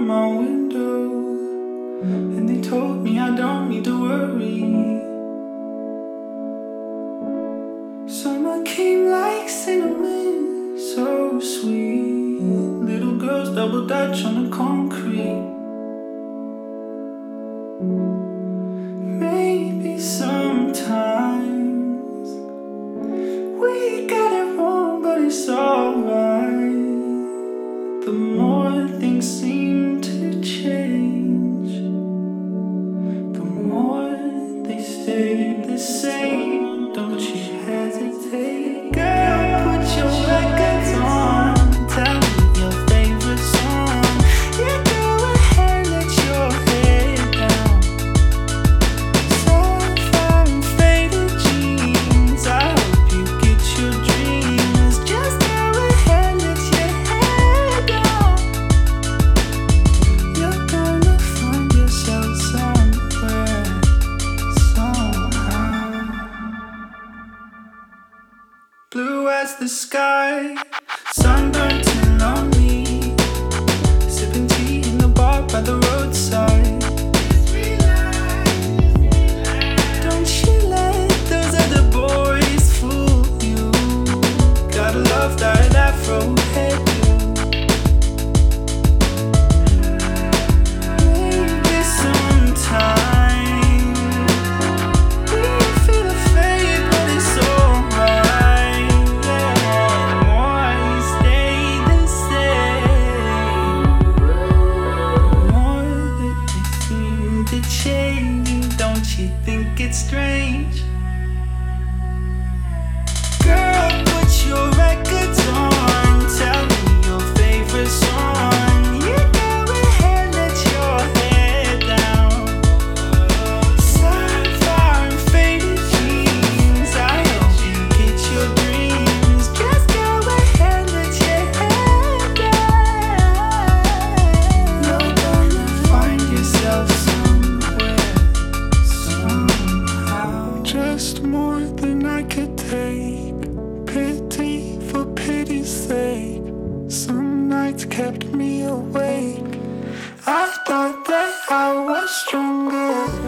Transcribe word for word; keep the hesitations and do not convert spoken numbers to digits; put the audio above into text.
from my window, and they told me I don't need to worry. Summer came like cinnamon, so sweet. Little girls double dutch on the concrete. Maybe sometimes we got it wrong, but it's alright. The more things seem to change, the more they stay the same. Don't you hesitate, girl, put your records on. Tell me your favorite song. Yeah, go ahead, let your head down. Sapphire and faded jeans, I hope you get your dreams. Just go ahead, let your head down. You're gonna find yourself somewhere, somehow. Blue as the sky, sunburnt and lonely, sipping tea in the bar by the roadside. Don't you let those other boys fool you. Gotta love that afro hairdo. Maybe sometime we feel the fade, but it's alright. Yeah, more you stay the same, more that they seem to change. Don't you think it's strange? Girl, put your records on. Tell me your favorite song. You go ahead, let your head down. Sapphire and faded jeans, I hope you get your dreams. Just go ahead, let your head down. You're gonna find yourself somewhere, somehow. Just more than I could take. Pity for pity's sake. Some nights kept me awake. I thought that I was stronger.